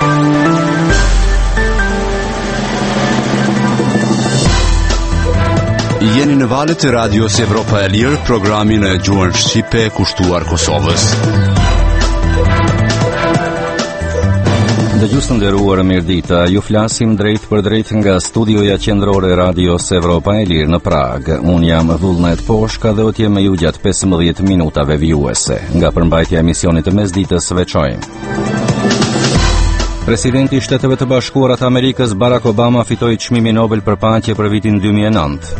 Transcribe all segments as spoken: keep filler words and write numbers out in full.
Jeni në valët e radios Evropa e Lirë, programin e gjuhën shqipe kushtuar Kosovës. Dëgjues të nderuar, mirëdita. Ju flasim drejt për drejt nga studioja qendrore e radios Evropa e Lirë në Prag. Unë jam Vullnet Poshka dhe do të jem me ju gjatë pesëmbëdhjetë minutave vijuese. Nga përmbajtja e emisionit të mesditës veçojmë. Presidenti i Shteteve të Bashkuara të Amerikës Barack Obama fitoi çmimin Nobel për paqe për vitin dy mijë e nëntë.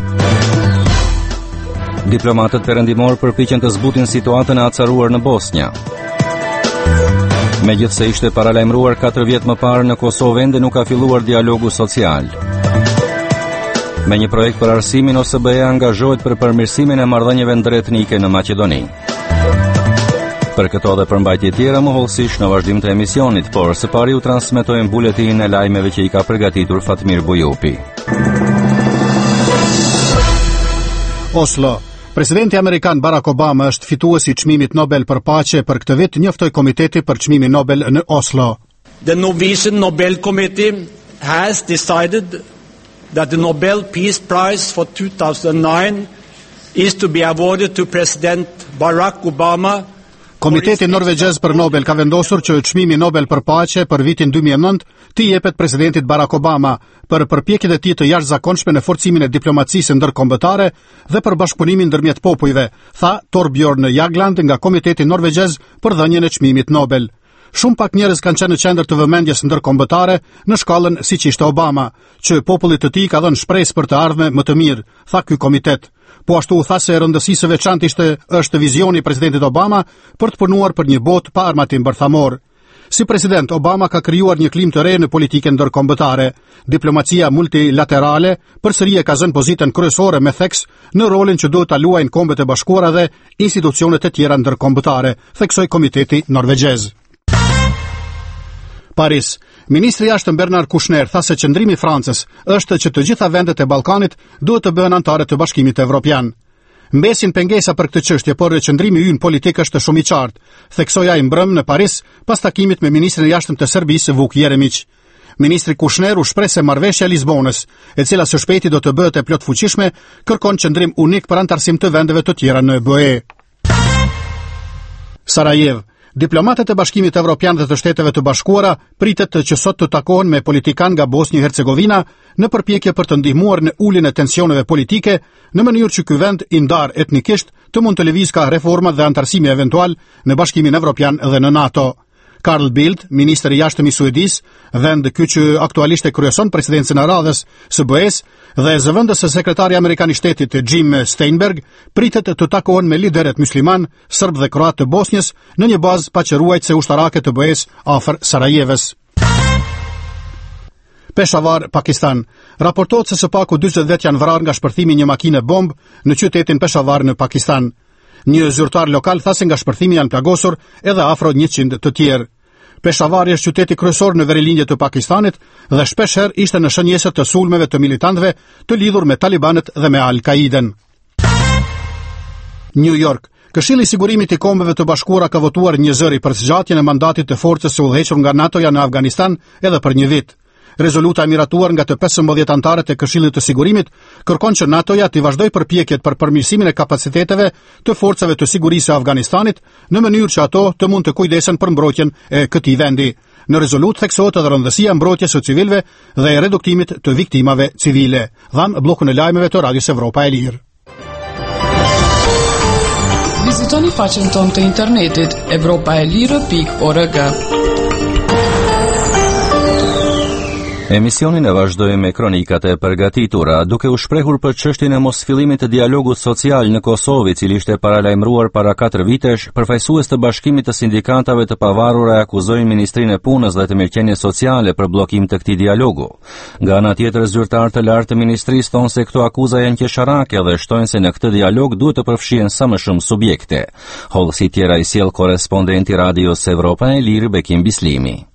Diplomatët perëndimor përpiqen të zbutin situatën e acaruar në Bosnja. Megjithse ishte paralajmëruar katër vjet më parë, në Kosovë ende nuk ka filluar dialogu social. Me një projekt për arsimin, O S B E angazhohet për përmirësimin e marrëdhënieve ndëretnike në Maqedoni. Për këto dhe përmbajtje tjera mohëllësisht në vazhdim të emisionit, por së pari u transmetojmë buletinin e lajmeve që i ka përgatitur Fatmir Bujupi. Oslo. Presidenti amerikan Barack Obama është fituesi i çmimit Nobel për paqe për këtë vit, njoftoi komiteti për çmimin Nobel në Oslo. The Norwegian Nobel Committee has decided that the Nobel Peace Prize for two thousand nine is to be awarded to President Barack Obama. Komiteti norvegjez për Nobel ka vendosur që çmimi Nobel për paqe për vitin dy mijë e nëntë t'i jepet presidentit Barack Obama për përpjekjet e tij të jashtëzakonshme në forcimin e diplomacisë ndërkombëtare dhe për bashkëpunimin ndërmjet popujve, tha Torbjørn Jagland nga Komiteti norvegjez për dhënien e çmimit Nobel. Shumë pak njerëz kanë qenë në qendër të vëmendjes ndërkombëtare në shkallën siç ishte Obama, që popullit të tij ka dhënë shpresë për të ardhme më të mirë, tha ky komitet. Po ashtu u tha se rëndësisë së veçantë ishte është vizioni i presidentit Obama për të punuar për një botë pa armatim bërthamor. Si president, Obama ka krijuar një klimë të re në politikën ndërkombëtare. Diplomacia multilaterale përsëri e ka zënë pozitën kryesore me theks në rolin që duhet ta luajnë Kombet e Bashkuara dhe institucionet e tjera ndërkombëtare, theksoi komiteti norvegjez. Paris. Ministri i Jashtëm Bernard Kouchner tha se qëndrimi i Francës është që të gjitha vendet e Ballkanit duhet të bëhen anëtare të Bashkimit Evropian. Mbesin pengesa për këtë çështje, por qëndrimi ynë politik është shumë i qartë, theksoi ai mbrëm në Paris pas takimit me ministrin e Jashtëm të Serbisë Vuk Jeremić. Ministri Kouchner u shpreh se marrëveshja e Lisbonës, e cila së shpejti do të bëhet e plotfuqishme, kërkon qëndrim unik për antarësim të vendeve të tjera në B E. Sarajevo. Diplomatët e Bashkimit Evropian dhe të Shteteve të Bashkuara pritet që sot të takohen me politikan nga Bosnjë-Hercegovina në përpjekje për të ndihmuar në uljen e tensioneve politike në mënyrë që ky vend i ndar etnikisht të mund të lëvizë ka reforma dhe antarësimi eventual në Bashkimin Evropian dhe në NATO. Carl Bildt, ministër i jashtëm i Suedisë, vend ky që aktualisht e kryeson presidencën e radhës së B E-s, dhe zëvendës së sekretari amerikan i shtetit Jim Steinberg pritet të takohen me liderët musliman, serb dhe kroat të Bosnjës në një bazë paqëruajtëse ushtarake të B E-s afër Sarajevës. Peshawar, Pakistan. Raportohet se së paku dyzet vjet janë vrarë nga shpërthimi i një makine bombë në qytetin Peshawar në Pakistan. Një zyrtar lokal tha se nga shpërthimi janë plagosur edhe afro njëqind të tjerë. Peshawar është qyteti kryesor në verilinje të Pakistanit dhe shpeshherë ishte në shënjesë të sulmeve të militantëve të lidhur me Talibanët dhe me Al-Qaiden. New York. Këshilli i Sigurimit i Kombeve të Bashkuara ka votuar një zëri për zgjatjen e mandatit të forcës së udhëhequr nga NATO-ja në Afganistan edhe për një vit. Rezoluta e miratuar nga të pesëmbëdhjetë antarët e Këshillit të Sigurimit kërkon që NATO-ja të vazhdojë përpjekjet për përmirësimin e kapaciteteve të forcave të sigurisë së Afganistanit në mënyrë që ato të mund të kujdesen për mbrojtjen e këtij vendi. Në rezolutë theksohet edhe rëndësia e mbrojtjes së civilëve dhe e reduktimit të viktimave civile. Dhan bllokun e lajmeve të Radios Evropa e Lirë. Vizitoni faqen tonë të internetit evropaelire pikë org. Emisionin e vazhdojmë me kronikat e përgatitura, duke u shprehur për çështjen e mosfillimit të dialogut social në Kosovë, i cili ishte paralajmëruar para katër vitesh. Përfaqësues të Bashkimit të Sindikatave të Pavarura akuzojnë Ministrinë e Punës dhe të Mirëqenies Sociale për bllokim të këtij dialogu. Nga ana tjetër, zyrtar të lartë të ministrisë thonë se këto akuza janë qesharake dhe shtojnë se në këtë dialog duhet të përfshihen sa më shumë subjekte. Hollësi tjera i sjell korrespondenti Radios Evropa e Lirë Bekim Bislimi.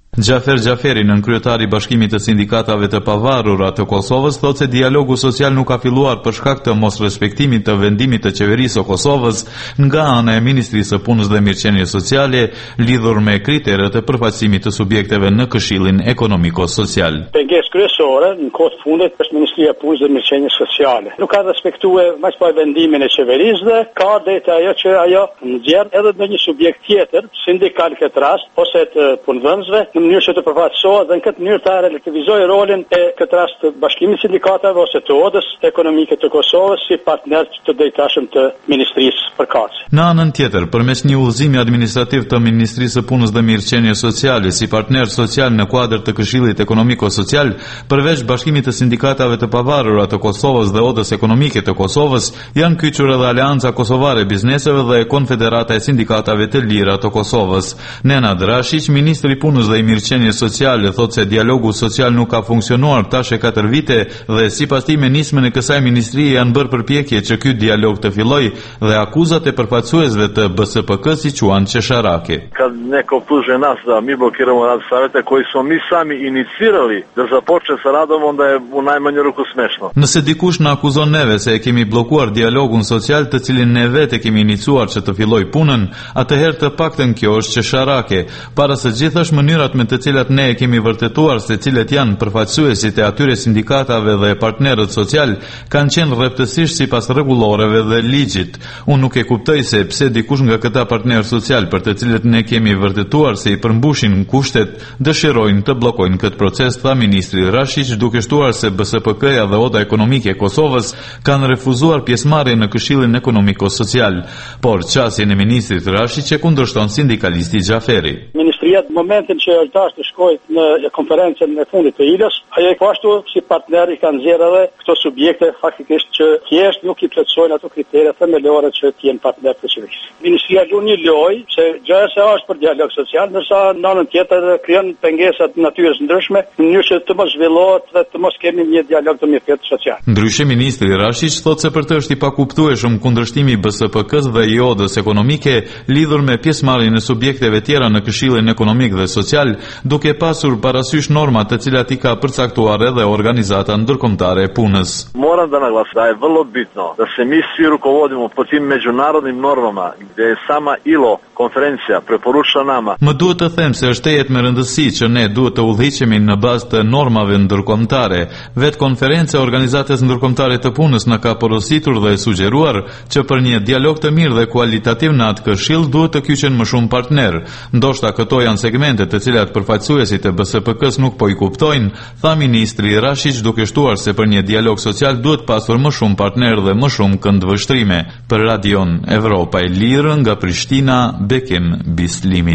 Gjafer Gjaferi, nënkryetari i Bashkimit të Sindikatave të Pavarura të Kosovës, thotë se dialogu social nuk ka filluar për shkak të mosrespektimit të vendimit të qeverisë së Kosovës nga ana e Ministrisë së Punës dhe Mirëqenies Sociale lidhur me kriteret e përfaqësimit të subjekteve në Këshillin Ekonomiko-Social. Pengesë kryesore në kohë të fundit është Ministria e Punës dhe Mirëqenies Sociale. Nuk ka respektuar më pas vendimin e qeverisë dhe ka drejtë ajo që ajo nxjerr edhe në një subjekt tjetër, sindikal këtë rast, ose të punëdhënësve, në mënyrë që të përfaqësohet dhe në këtë mënyrë ta relativizojë rolin e këtë rast të Bashkimit Sindikatave ose të Odës Ekonomike të Kosovës si partner të drejtashëm të Ministrisë përkatëse. Në anën tjetër, përmes një udhëzimi administrativ të Ministrisë së Punës dhe Mirëqenies Sociale si partner social në kuadër të Këshillit Ekonomiko-Social, përveç Bashkimit të Sindikatave të Pavarura të Kosovës dhe Odës Ekonomike të Kosovës, janë kyçur edhe Aleanca Kosovare e Bizneseve dhe Konfederata e Sindikatave të Lira të Kosovës. Nenad Rashiq, ministri i Punës dhe Mirëqenies Sociale, thotë se dialogu social nuk ka funksionuar tash e katër vite dhe sipas tij me nismën e kësaj ministrie janë bërë përpjekje që ky dialog të fillojë dhe akuzat e përfaqësuesve të B S P K si quan qesharake. Kad neko optužuje nas da mi blokiramo rad saveta koji smo mi sami inicirali da započne sa radom, onda je u najmanju ruku smešno. Nëse dikush na akuzon neve se e kemi bllokuar dialogun social të cilin ne vetë kemi iniciuar që të fillojë punën, atëherë të paktën kjo është qesharake. Para së gjithash mënyrat me të cilat ne e kemi vërtetuar se cilët janë përfaqësuesit e atyre sindikatave dhe partnerët social kanë qenë rreptësisht sipas rregulloreve dhe ligjit. Unë nuk e kuptoj se pse dikush nga këta partnerë social për të cilët ne kemi vërtetuar se i përmbushin kushtet dëshirojnë të bllokojnë këtë proces, tha ministri Rashiq, duke shtuar se B S P K-ja dhe Oda Ekonomike e Kosovës kanë refuzuar pjesëmarrje në Këshillin Ekonomiko-Social. Por qasjen e ministrit Rashiq e kundërshton sindikalisti Gjaferi. Ministria në momentin që është dashur të shkojë në konferencën e fundit të I L-s, ajo po ashtu si partner i kanë nxjerrë edhe këto subjekte faktikisht që thjesht nuk i plotësojnë ato kritere themelore që të jenë partner të qeverisë. Ministria luan një lojë se gjëja se është për dialog social, ndërsa në anën tjetër krijon pengesa të natyrës ndryshme në mënyrë që të mos zhvillohet dhe të mos kemi një dialog të mirëfillt social. Ndryshe ministri Rashiq thotë se për të është i pakuptueshëm kundërshtimi i B S P K-s dhe i Odës Ekonomike lidhur me pjesëmarrjen e subjekteve tjera në Këshillin Ekonomik dhe Social, duke pasur parasysh normat të cilat i ka përcaktuar edhe organizata ndërkombëtare e punës. Moram da naglasim da je vrlo bitno da se mi svi rukovodimo po tim međunarodnim normama gdje je sama I L O konferencija preporuča nama. Më duhet të them se është tejet me rëndësi që ne duhet të udhëhiqemi në bazë të normave ndërkombëtare. Vet konferenca e Organizatës Ndërkombëtare të Punës na ka porositur dhe sugjeruar që për një dialog të mirë dhe kualitativ në atë këshill duhet të kyqen më shumë partner. Ndoshta këto janë segmente të cilat përfaqësuesit e B S P K-s nuk po i kuptojnë, tha ministri Rashiq, duke shtuar se për një dialog social duhet pasur më shumë partner dhe më shumë këndvështrime. Për Radion Evropa e Lirë nga Prishtina, Bekim Bislimi.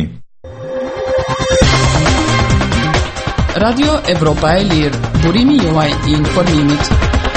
Radio Evropa e Lirë, burimi juaj i informimit.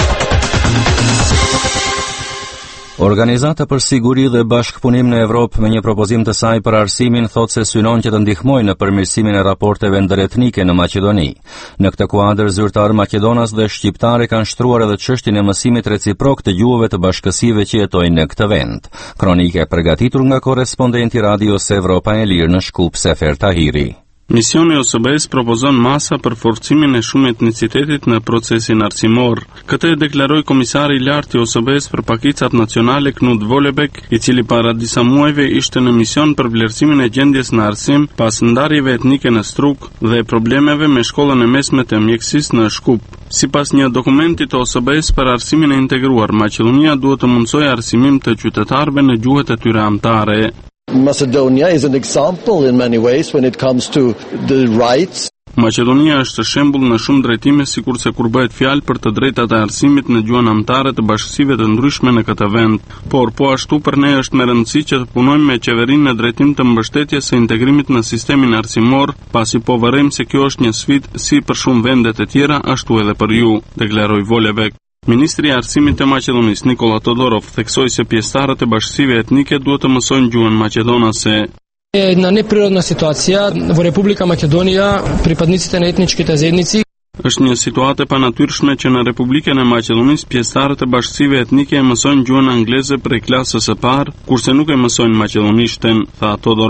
Organizata për siguri dhe bashkëpunim në Evropë me një propozim të saj për arsimin thotë se synon që të ndihmojë në përmirësimin e raporteve ndëretnike në Maqedoni. Në këtë kuadër zyrtar makedonas dhe shqiptare kanë shtruar edhe çështjen e mësimit reciprok të gjuhëve të bashkësive që jetojnë në këtë vend. Kronika e përgatitur nga korrespondenti Radios Evropa e Lirë në Shkup, Sefer Tahiri. Misioni o S B-s propozon masa për forcimin e shumë etnicitetit në procesin arsimor. Këtë e deklaroi komisari i lartë i O S B-s për pakicat nacionale Knut Volebek, i cili para disa muajve ishte në mision për vlerësimin e gjendjes në arsim pas ndarjeve etnike në Struk dhe problemeve me shkollën e mesme të mjekësisë në Shkup. Sipas një dokumenti të O S B-s për arsimin e integruar, Maqedonia duhet të mundsojë arsimim të qytetarëve në gjuhët e tyre anëtare. Macedonia is an example in many ways when it comes to the rights. Maqedonia është shembull në shumë drejtime, sikurse kur bëhet fjalë për të drejtat e arsimit në gjuhën anëtare të bashkësive të ndryshme në këtë vend. Por po ashtu për ne është me rëndësi që të punojmë me qeverinë në drejtim të mbështetjes së integrimit në sistemin arsimor, pasi po vërejmë se kjo është një sfidë si për shumë vende të tjera, ashtu edhe për ju, deklaroi Volebek. Ministri i Arsimit të Maqedonisë, Nikola Todorov, theksoi se pjesëtarët e bashkësive etnike duhet të mësojnë gjuhën maqedonase. Na неприродна ситуација во Република Македонија припадниците на етничките заедници. Është një situatë e panatyrshme që në Republikën e Maqedonisë pjesëtarët e bashkësive etnike e mësojnë gjuhën angleze prej klasës së parë, kurse nuk e mësojnë maqedonishten, tha Todorov.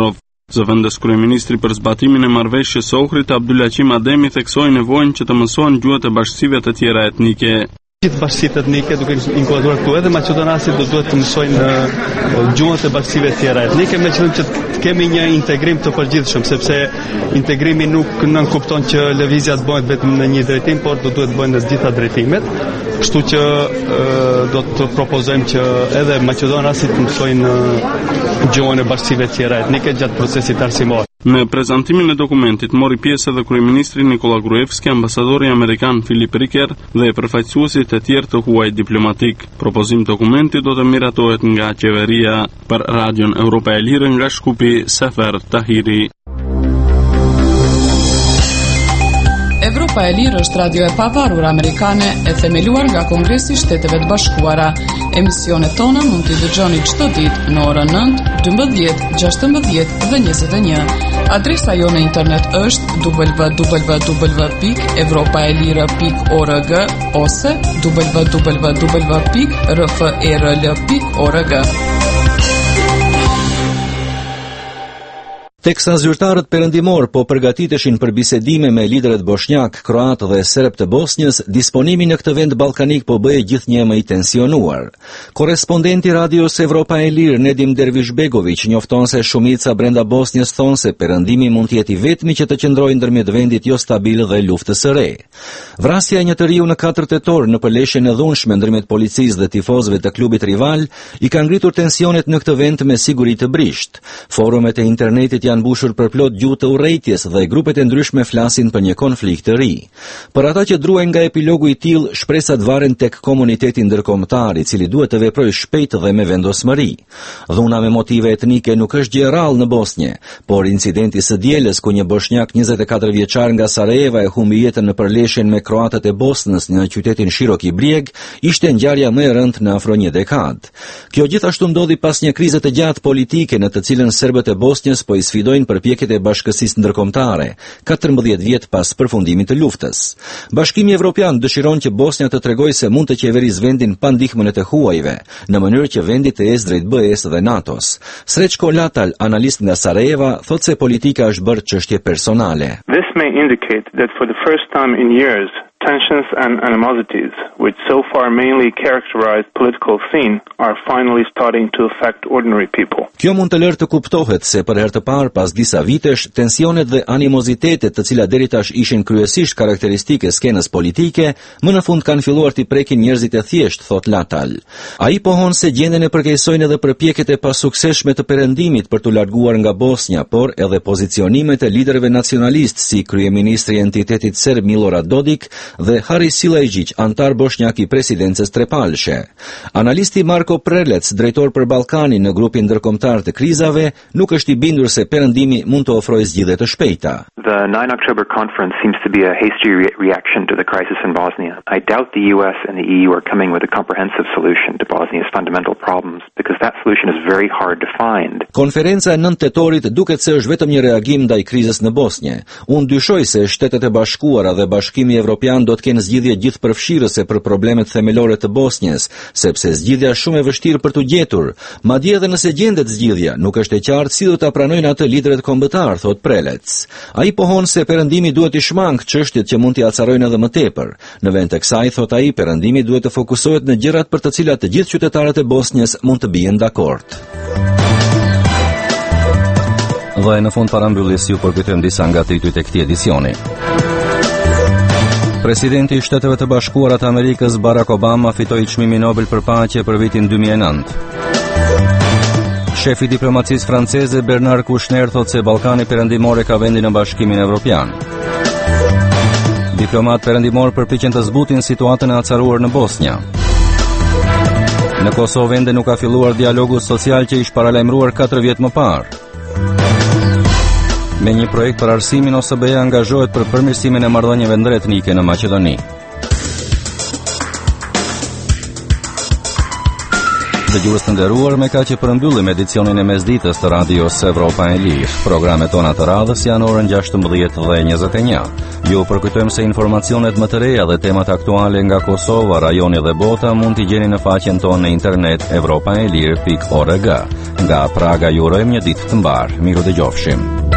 Zëvendës kryeministri për zbatimin e marrëveshjes së Ohrit Abdulaqim Ademi theksoi nevojën që të mësohen gjuhët e bashkësive të tjera etnike. Gjithë bashkësitë etnike duke inkuadruar këtu edhe maqedonasit do duhet të mësojnë gjuhët e bashkësive të tjera etnike me qëllim që të kemi një integrim të përgjithshëm, sepse integrimi nuk nënkupton që lëvizja të bëhet vetëm në një drejtim, por do duhet të bëhen në të gjitha drejtimet. Kështu që do të propozojmë që edhe maqedonasit të mësojnë gjuhën e bashkësive të tjera etnike gjatë procesit arsimor. Në prezantimin e dokumentit mori pjesë edhe kryeministri Nikola Gruevski, ambasadori amerikan Filip Riker dhe përfaqësuesit e tjerë të huaj diplomatik. Propozim dokumenti do të miratohet nga qeveria. Për Radion Europa e Lirë nga Shkupi, Sefer Tahiri. Evropa e Lirë është radio e pavarur amerikane e themeluar nga Kongresi i Shteteve të Bashkuara. Emisionet tona mund t'i dëgjoni çdo ditë në orën nëntë, dymbëdhjetë, gjashtëmbëdhjetë dhe njëzet e një. Adresa jo në internet është w w w pikë evropaelire pikë org ose w w w pikë r f e r l pikë org. Teksa zyrtarët perëndimor po përgatiteshin për bisedime me liderët bosnjak, kroat dhe serb të Bosnjës, disponimi në këtë vend ballkanik po bëhej gjithnjë më i tensionuar. Korrespondenti Radios Evropa e Lirë Nedim Dervishbegović njofton se shumica brenda Bosnjës thonë se perëndimi mund të jetë i vetmi që të qëndrojë ndërmjet vendit jo stabil dhe luftës së re. Vrasja e një të riu në katër tetor në përleshjen e dhunshme ndërmjet policisë dhe tifozëve të klubit rival i ka ngritur tensionet në këtë vend me siguri të brisht. Forumet e internetit janë mbushur për plot gjuhë të urrejtjes dhe grupet e ndryshme flasin për një konflikt të ri. Për ata që druajnë nga epilogu i tillë, shpresat varen tek komuniteti ndërkombëtar, i cili duhet të veprojë shpejt dhe me vendosmëri. Dhuna me motive etnike nuk është gjë e rrallë në Bosnjë, por incidenti së dielës ku një bosnjak njëzet e katër vjeçar nga Sarajeva e humbi jetën në përleshjen me kroatët e Bosnës në qytetin Shiroki Brijeg, ishte ngjarja më e rëndë në afro një dekadë. Kjo gjithashtu ndodhi pas një krize të gjatë politike në të cilën serbët e Bosnjës po i sfidojnë përpjekjet e bashkësisë ndërkombëtare, katërmbëdhjetë vjet pas përfundimit të luftës. Bashkimi Evropian dëshiron që Bosnja të tregojë se mund të qeverisë vendin pa ndihmën e të huajve, në mënyrë që vendi të ecë drejt B E-s dhe NATO-s. Srećko Latal, analist nga Sarajeva, thotë se politika është bërë çështje personale. This may indicate that for the first time in years tensions and animosities, which so far mainly characterized political scene, are finally starting to affect ordinary people. Kjo mund të lërë të kuptohet se për herë të parë pas disa vitesh, tensionet dhe animozitetet të cilat deri tash ishin kryesisht karakteristike skenës politike, më në fund kanë filluar t'i prekin njerëzit e thjesht, thot Latal. Ai pohon se gjendjen e përkeqësojnë edhe përpjekjet e pasukseshme të perëndimit për t'u larguar nga Bosnja, por edhe pozicionimet e liderëve nacionalistë si kryeministri i entitetit serb Milorad Dodik dhe Haris Silajgjić, antar bosnjak i presidencës trepalshe. Analisti Marko Prelec, drejtor për Ballkanin në grupin ndërkombëtar të krizave, nuk është i bindur se perëndimi mund të ofrojë zgjidhje të shpejta. The nine October conference seems to be a hasty re- reaction to the crisis in Bosnia. I doubt the U S and the E U are coming with a comprehensive solution to Bosnia's fundamental problems because that solution is very hard to find. Konferenca e nëntë tetorit duket se është vetëm një reagim ndaj krizës në Bosnjë. Unë dyshoj se Shtetet e Bashkuara dhe Bashkimi Evropian do të kenë zgjidhje gjithëpërfshirëse për problemet themelore të Bosnjës, sepse zgjidhja është shumë e vështirë për t'u gjetur. Madje edhe nëse gjendet zgjidhja, nuk është e qartë si do ta pranojnë atë liderët kombëtar, thot Prelec. Ai pohon se perëndimi duhet i shmangë çështjet që mund t'i acarojnë edhe më tepër. Në vend të kësaj, thot ai, perëndimi duhet të fokusohet në gjërat për të cilat të gjithë qytetarët e Bosnjës mund të bien dakord. Dhe në fund parambyllis ju përkujtojmë disa nga titujt e këtij edicioni. Presidenti i Shteteve të Bashkuara të Amerikës Barack Obama fitoi çmimin Nobel për paqe për vitin dy mijë e nëntë. Shefi i diplomacisë franceze Bernard Kouchner thotë se Ballkani perëndimor ka vendin në Bashkimin Evropian. Diplomat perëndimor përpiqen të zbutin situatën e acaruar në Bosnja. Në Kosovë ende nuk ka filluar dialogu social që ishte paralajmëruar katër vjet më parë. Me një projekt për arsimin O S B-ja angazhohet për përmirësimin e marrëdhënieve ndëretnike në Maqedoni. dëgjues të nderuar, me kaq që përmbyllim edicionin e mesditës të Radios Evropa e Lirë. Programet tona të radhës janë orën gjashtëmbëdhjetë dhe njëzet e një. Ju përkujtojmë se informacionet më të reja dhe temat aktuale nga Kosova, rajoni dhe bota mund t'i gjeni në faqen tonë në internet evropaelir pikë org. Nga Praga ju urojmë një ditë të mbar. Miru dëgjofshim.